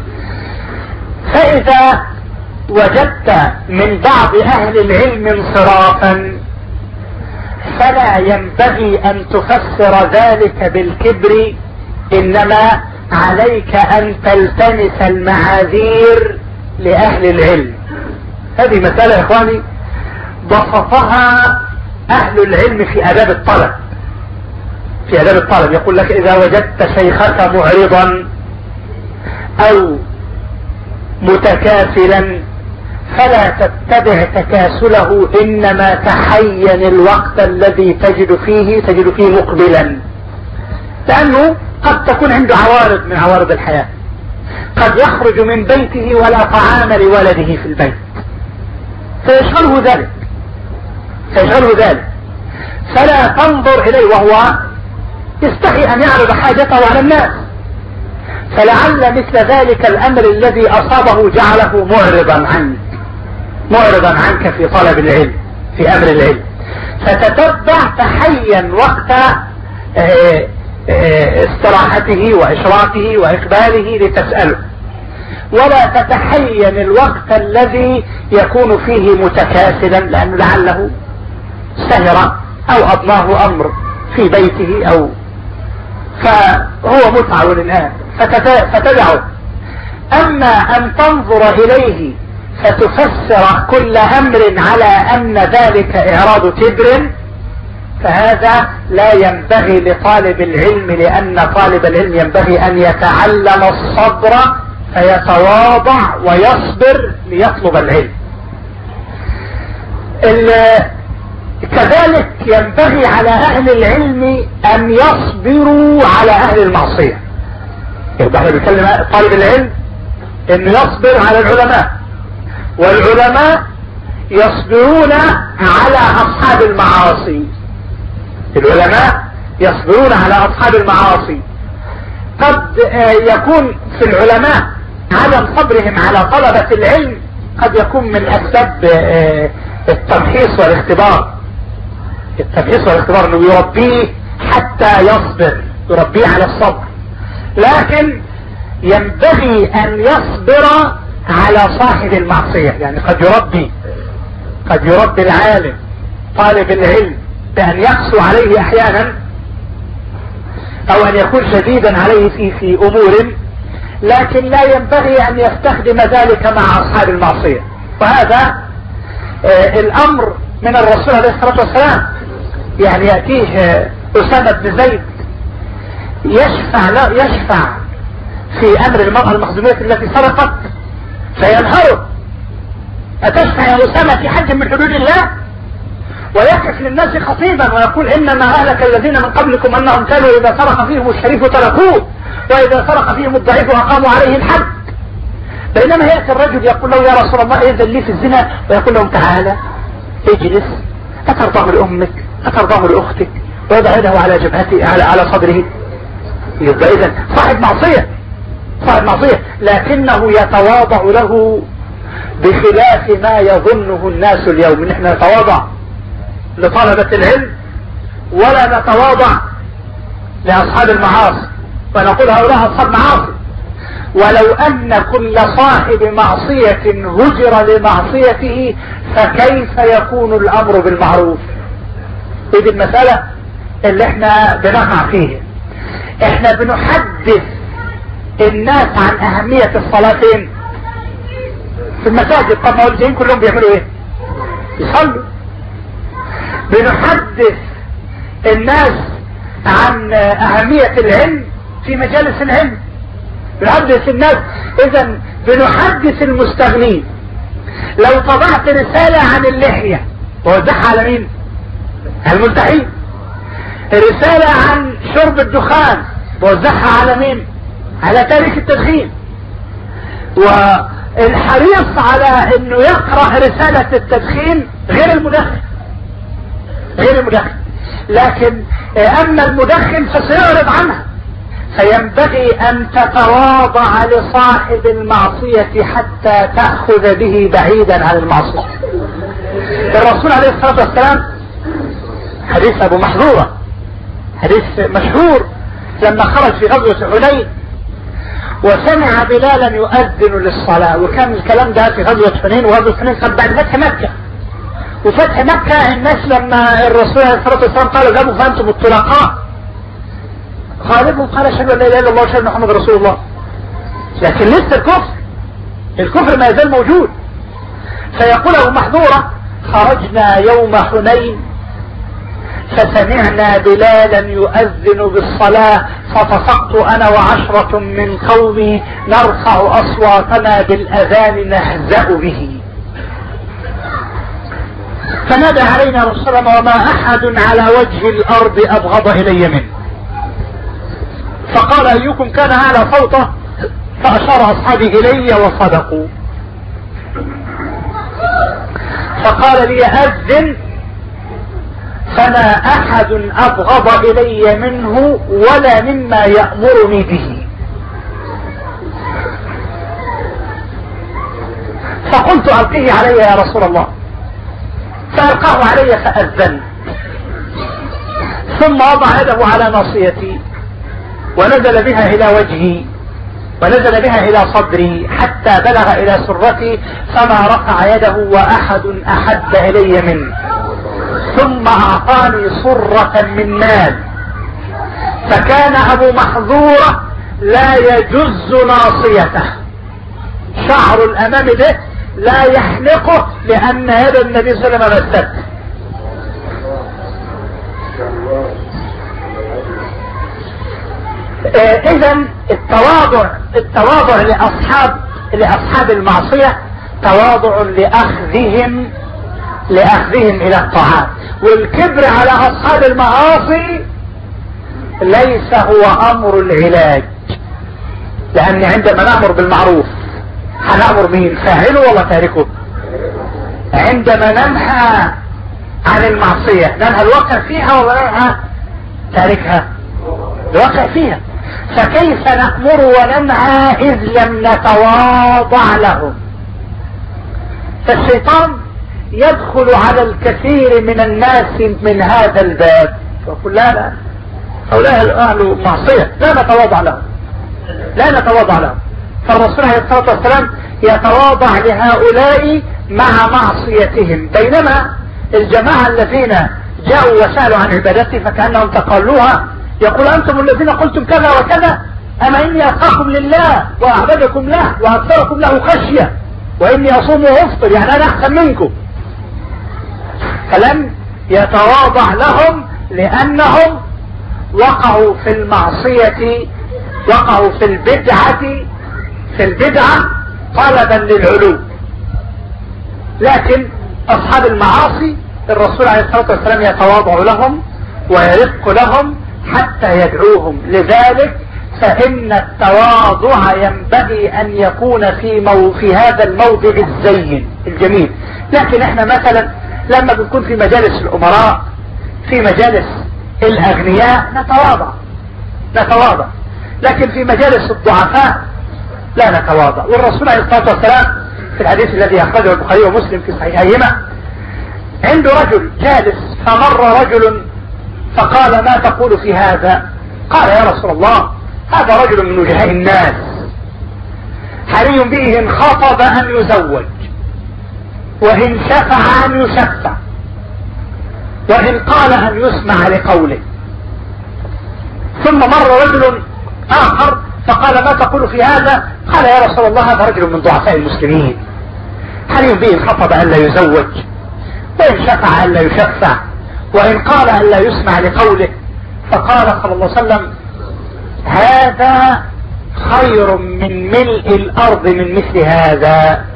فإذا وجدت من بعض أهل العلم انصرافا فلا ينبغي أن تفسر ذلك بالكبر، إنما عليك أن تلتمس المعاذير لأهل العلم. هذه مسألة يا إخواني بسطها أهل العلم في آداب الطلب. يقول لك إذا وجدت شيخك معرضا أو متكاسلا فلا تتبع تكاسله، إنما تحين الوقت الذي تجد فيه مقبلا، لأنه قد تكون عنده عوارض من عوارض الحياة، قد يخرج من بيته ولا طعام لولده في البيت فيشغله ذلك، فلا تنظر إليه وهو يستحي أن يعرض حاجته على الناس، فلعل مثل ذلك الأمر الذي أصابه جعله معرضا عنك في طلب العلم، في أمر العلم. فتتبع تحين وقت استراحته وإشراكه وإقباله لتسأله، ولا تتحين الوقت الذي يكون فيه متكاسلا، لأنه لعله سهر أو أضناه أمر في بيته أو فهو متعب الآن فتدعه. أما أن تنظر إليه فتفسر كل أمر على أن ذلك إعراض كبر، فهذا لا ينبغي لطالب العلم، لأن طالب العلم ينبغي أن يتعلم الصبر فيتواضع ويصبر ليطلب العلم. كذلك ينبغي على أهل العلم أن يصبروا على أهل المعصية. يبقى احنا بنتكلم طالب العلم أن يصبر على العلماء، والعلماء يصبرون على أصحاب المعاصي. العلماء يصبرون على أصحاب المعاصي. قد يكون في العلماء عدم صبرهم على طلبة العلم قد يكون من أسباب التمحيص والاختبار. انه يربيه حتى يصبر، يربيه على الصبر، لكن ينبغي ان يصبر على صاحب المعصية. يعني قد يربي العالم طالب العلم بأن يقسو عليه احيانا، او ان يكون شديدا عليه في امور، لكن لا ينبغي ان يستخدم ذلك مع اصحاب المعصية. وهذا الامر من الرسول عليه الصلاة والسلام. يعني يأتيه أسامة بن زيد يشفع في امر المرأة المخزومية التي سرقت فينهره: أتشفع يا أسامة في حد من حدود الله؟ ويقف للناس خطيبا ويقول: إنما أهلك الذين من قبلكم أنهم كانوا إذا سرق فيهم الشريف تركوه، وإذا سرق فيهم الضعيف أقاموا عليه الحد. بينما يأتي الرجل يقول له: يا رسول الله إذن لي في الزنا، ويقول لهم: تعالى اجلس، أترضاه لأمك، أترضاه لأختك، ويضع يده على جبهته على صدره. يبقى إذن صاحب معصية، لكنه يتواضع له بخلاف ما يظنه الناس اليوم. نحن نتواضع لطلبة العلم ولا نتواضع لأصحاب المعاصي، ونقول هؤلاء أصحاب معاصي. ولو أن كل صاحب معصية هجر لمعصيته فكيف يكون الأمر بالمعروف؟ هذه المسألة اللي احنا بنقع فيها. احنا بنحدث الناس عن أهمية الصلاتين في المساجد. طب ما الجايين كلهم بيعملوا ايه؟ يصلوا. بنحدث الناس عن أهمية العلم في مجالس العلم، بنحدث الناس. إذن بنحدث المستغنين. لو طبعت رسالة عن اللحية ووزعها على مين؟ الملتحين. رسالة عن شرب الدخان ووزعها على مين؟ على تارك التدخين. والحريص على انه يقرأ رسالة التدخين غير المدخن، لكن اما المدخن فسيعرض عنها، فينبغي ان تتواضع لصاحب المعصية حتى تأخذ به بعيدا عن المعصية. الرسول عليه الصلاة والسلام حديث ابو محذورة، حديث مشهور، لما خرج في غزوة حنين وسمع بلالا يؤذن للصلاة، وكان الكلام ده في غزوة حنين، وغزوة حنين كانت بعد فتح مكة. وفتح مكة الناس لما الرسول عليه الصلاة والسلام قال جابوا فانتم الطلقاء، غالبهم قال اشهد ان لا اله الا الله واشهد ان محمد رسول الله، لكن لسه الكفر ما يزال موجود. فيقول ابو محذورة خرجنا يوم حنين فسمعنا بلالا يؤذن بالصلاة فطفقت انا وعشرة من قومي نرفع اصواتنا بالاذان نهزأ به، فنادى علينا رسول الله وما احد على وجه الارض ابغض الي منه، فقال ايكم كان اعلى صوته، فاشار اصحابي الي وصدقوا، فقال لي اذن، فما احد ابغض الي منه ولا مما يأمرني به. فقلت القيه علي يا رسول الله، فالقاه علي فاذن، ثم وضع يده على ناصيتي ونزل بها الى وجهي ونزل بها الى صدري حتى بلغ الى سرتي، فما رفع يده واحد احب الي منه، ثم اعطاني صرة من مال، فكان ابو محذورة لا يجز ناصيته، شعر الامام ده لا يحلقه لان يد النبي صلى الله عليه وسلم مسته. اذا التواضع لاصحاب المعصية تواضع لاخذهم الى الطاعات، والكبر على اصحاب المعاصي ليس هو امر العلاج، لان عندما نأمر بالمعروف هنأمر مين؟ فاعله ولا تاركه؟ عندما ننهى عن المعصية ننهى الواقع فيها ولا ننهى تاركها؟ الواقع فيها. فكيف نأمر وننهى إذ لم نتواضع لهم؟ فالشيطان يدخل على الكثير من الناس من هذا الباب، يقول لا هؤلاء أهل معصية لا نتواضع لهم. فالرسول عليه الصلاة والسلام يتواضع لهؤلاء مع معصيتهم، بينما الجماعة الذين جاءوا وسألوا عن عبادته فكأنهم تقالوها، يقول أنتم الذين قلتم كذا وكذا، أما إني أتقاكم لله وأعبدكم له وأكثركم له خشية وإني أصوم وأفطر، يعني أنا أحسن منكم. فلم يتواضع لهم لأنهم وقعوا في المعصية، وقعوا في البدعة طلبا للعلو. لكن أصحاب المعاصي الرسول عليه الصلاة والسلام يتواضع لهم ويرق لهم حتى يدعوهم. لذلك فإن التواضع ينبغي أن يكون في هذا الموضع الزين الجميل. لكن احنا مثلا لما بنكون في مجالس الأمراء، في مجالس الأغنياء نتواضع، لكن في مجالس الضعفاء لا نتواضع. والرسول عليه الصلاة والسلام في الحديث الذي أخرجه البخاري ومسلم في صحيحيهما، عنده رجل جالس فمر رجل فقال ما تقول في هذا؟ قال يا رسول الله هذا رجل من وجهاء الناس حري به إن خطب أن يزوج، وإن شفع أن يشفع، وإن قال أن يسمع لقوله. ثم مر رجل آخر فقال ما تقول في هذا؟ قال يا رسول الله هذا رجل من ضعفاء المسلمين حري به إن خطب أن لا يزوج، وإن شفع أن لا يشفع، وإن قال أن لا يسمع لقوله. فقال صلى الله عليه وسلم هذا خير من ملء الأرض من مثل هذا.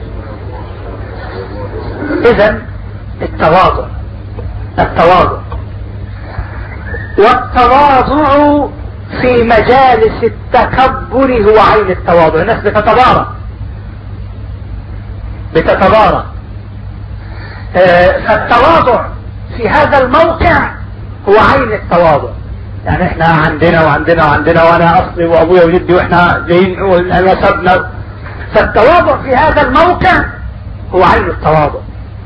إذن التواضع والتواضع في مجالس التكبر هو عين التواضع. الناس بتتبارى. فالتواضع في هذا الموقع هو عين التواضع. يعني احنا عندنا وعندنا وعندنا، وانا اصلي وابويا وجدي واحنا جايين نسبنا. فالتواضع في هذا الموقع هو عين التواضع.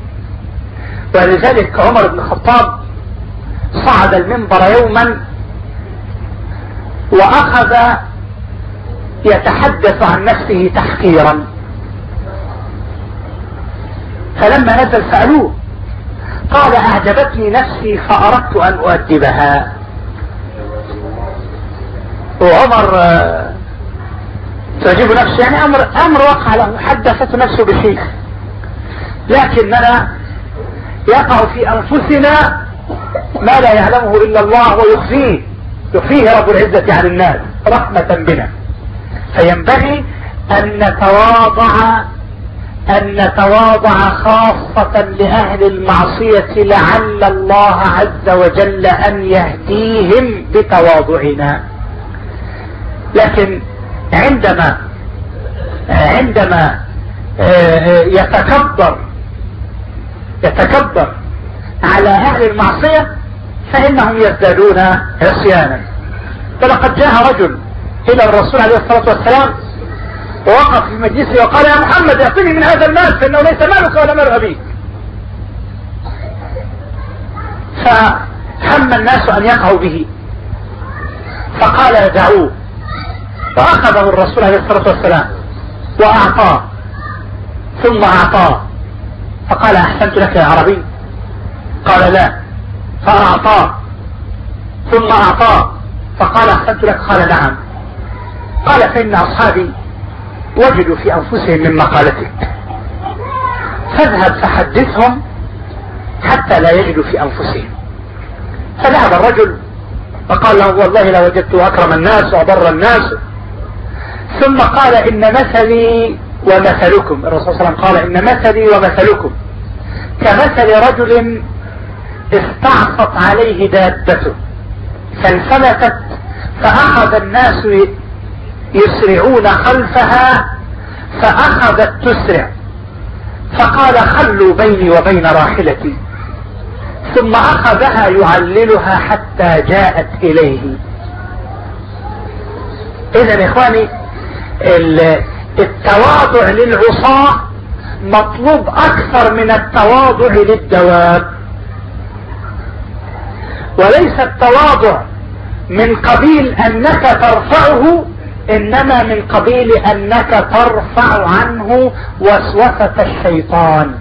ولذلك عمر بن الخطاب صعد المنبر يوما واخذ يتحدث عن نفسه تحقيرا، فلما نزل سألوه قال اعجبتني نفسي فاردت ان اؤدبها. وعمر تعجب نفسه، يعني امر وقع له، حدثت نفسه بشيء، لكننا يقع في انفسنا ما لا يعلمه الا الله ويخفيه رب العزة عن الناس رحمة بنا. فينبغي ان نتواضع خاصة لأهل المعصية لعل الله عز وجل أن يهديهم بتواضعنا. لكن عندما يتكبر على أهل المعصية فإنهم يزدادون عصيانا. فلقد جاء رجل إلى الرسول عليه الصلاة والسلام ووقف في مجلسه وقال يا محمد اعطني من هذا المال فإنه ليس مالك ولا مال أبيك. فهم الناس أن يقعوا به فقال دعوه، فأخذه الرسول عليه الصلاة والسلام وأعطاه ثم أعطاه، فقال أحسنت لك يا عربي؟ قال لا. فأعطاه ثم أعطاه فقال أحسنت لك؟ قال نعم. قال فإن أصحابي وجدوا في أنفسهم من مقالتك، فاذهب فحدثهم حتى لا يجدوا في أنفسهم. فذهب الرجل فقال له والله لو وجدت أكرم الناس وأبر الناس. ثم قال إن مثلي ومثلكم، الرسول صلى الله عليه وسلم قال إن مثلي ومثلكم كمثل رجل استعصت عليه دابته فانفلتت فأخذ الناس يسرعون خلفها فأخذت تسرع فقال خلوا بيني وبين راحلتي، ثم أخذها يعللها حتى جاءت إليه. إذن إخواني التواضع للعصاة مطلوب أكثر من التواضع للدواب، وليس التواضع من قبيل أنك ترفعه، إنما من قبيل أنك ترفع عنه وسوسة الشيطان.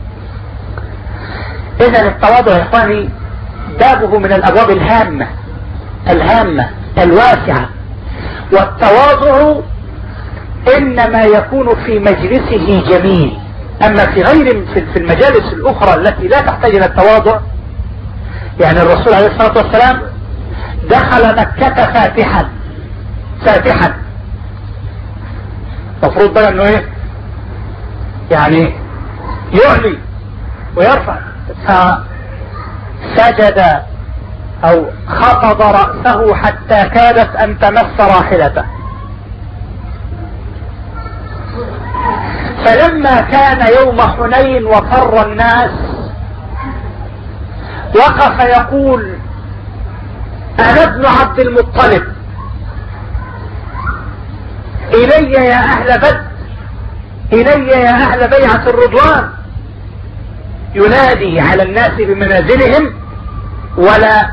إذن التواضع يا إخواني بابه من الأبواب الهامة الواسعة. والتواضع إنما يكون في مجلسه جميل، أما في المجالس الأخرى التي لا تحتاج إلى التواضع. يعني الرسول عليه الصلاة والسلام دخل مكة فاتحا مفروض بقى انه ايه يعني يعلي ويرفع، فسجد او خفض رأسه حتى كادت ان تمس راحلته. فلما كان يوم حنين وفر الناس وقف يقول انا ابن عبد المطلب الي يا اهل بدر، الي يا اهل بيعة الرضوان، ينادي على الناس بمنازلهم ولا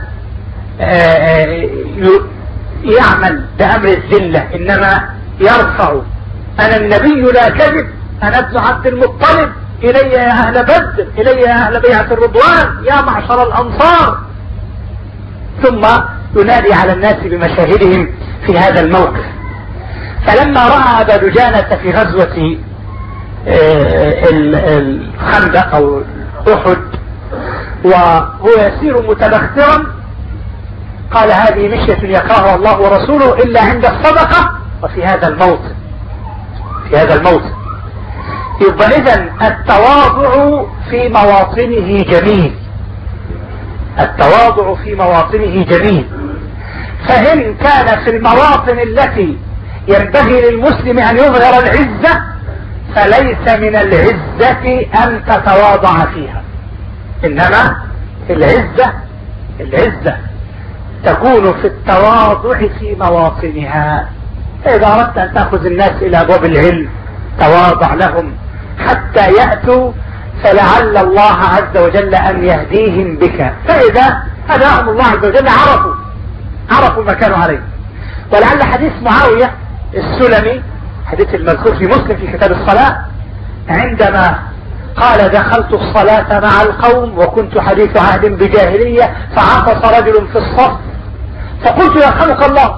يعمل بامر الذلة، انما يرفع انا النبي لا كذب، انا ابن عبد المطلب، الي يا اهل بدر، الي يا اهل بيعة الرضوان، يا معشر الانصار. ثم ينادي على الناس بمشاهدهم في هذا الموقف. فلما رأى أبا دجانة في غزوة الخندق أو أحد وهو يسير متبخترا قال هذه مشية يكرهها الله ورسوله إلا عند الصدقة وفي هذا الموت. يبقى إذن التواضع في مواطنه جميل، التواضع في مواطنه جميل. فإن كان في المواطن التي ينبغي للمسلم أن يظهر العزة فليس من العزة أن تتواضع فيها، إنما العزة تكون في التواضع في مواطنها. فإذا أردت أن تأخذ الناس إلى أبواب العلم تواضع لهم حتى يأتوا، فلعل الله عز وجل أن يهديهم بك. فإذا هداهم الله عز وجل عرفوا ما كانوا عليه. ولعل حديث معاوية السلمي، حديث المذكور في مسلم في كتاب الصلاة، عندما قال دخلت الصلاة مع القوم وكنت حديث عهد بجاهلية فعطس رجل في الصف فقلت يرحمك الله،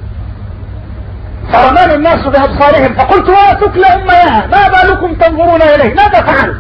فرماني الناس بأبصارهم فقلت واتك لأمياها ما بالكم تنظرون إليه ماذا فعل؟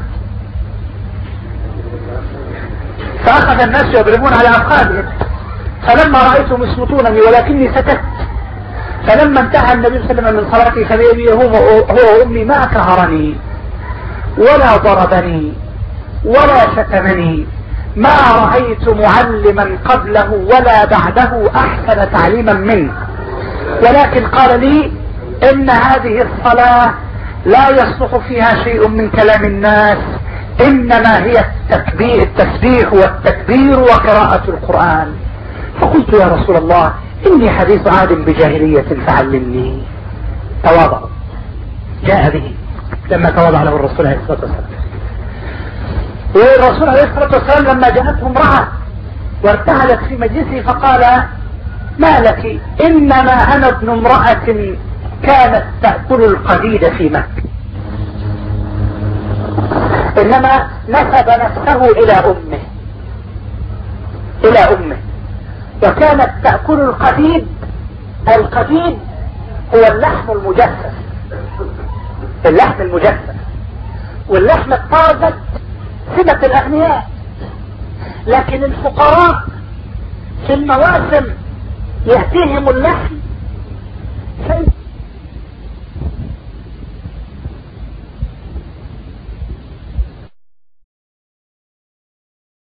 فأخذ الناس يضربون على أفخاذهم، فلما رأيتهم يصمتونني ولكني سكت. فلما انتهى النبي صلى الله عليه وسلم من صلاتي فبأبي هو وأمي ما كهرني ولا ضربني ولا شتمني، ما رأيت معلما قبله ولا بعده أحسن تعليما منه، ولكن قال لي إن هذه الصلاة لا يصلح فيها شيء من كلام الناس، إنما هي التسبيح والتكبير وقراءة القرآن. فقلت يا رسول الله إني حديث عهد بجاهلية فعلمني. تواضع جاء به لما تواضع له الرسول عليه الصلاة والسلام. والرسول عليه الصلاة والسلام لما جاءته امرأة وارتحلت في مجلسه فقال ما لك؟ إنما أنا ابن امرأة كانت تأكل القديد في مكة. إنما نسب نفسه إلى أمه وكانت تأكل القديد. القديد هو اللحم المجسس، واللحم الطازج سمة الأغنياء، لكن الفقراء في المواسم يأتيهم اللحم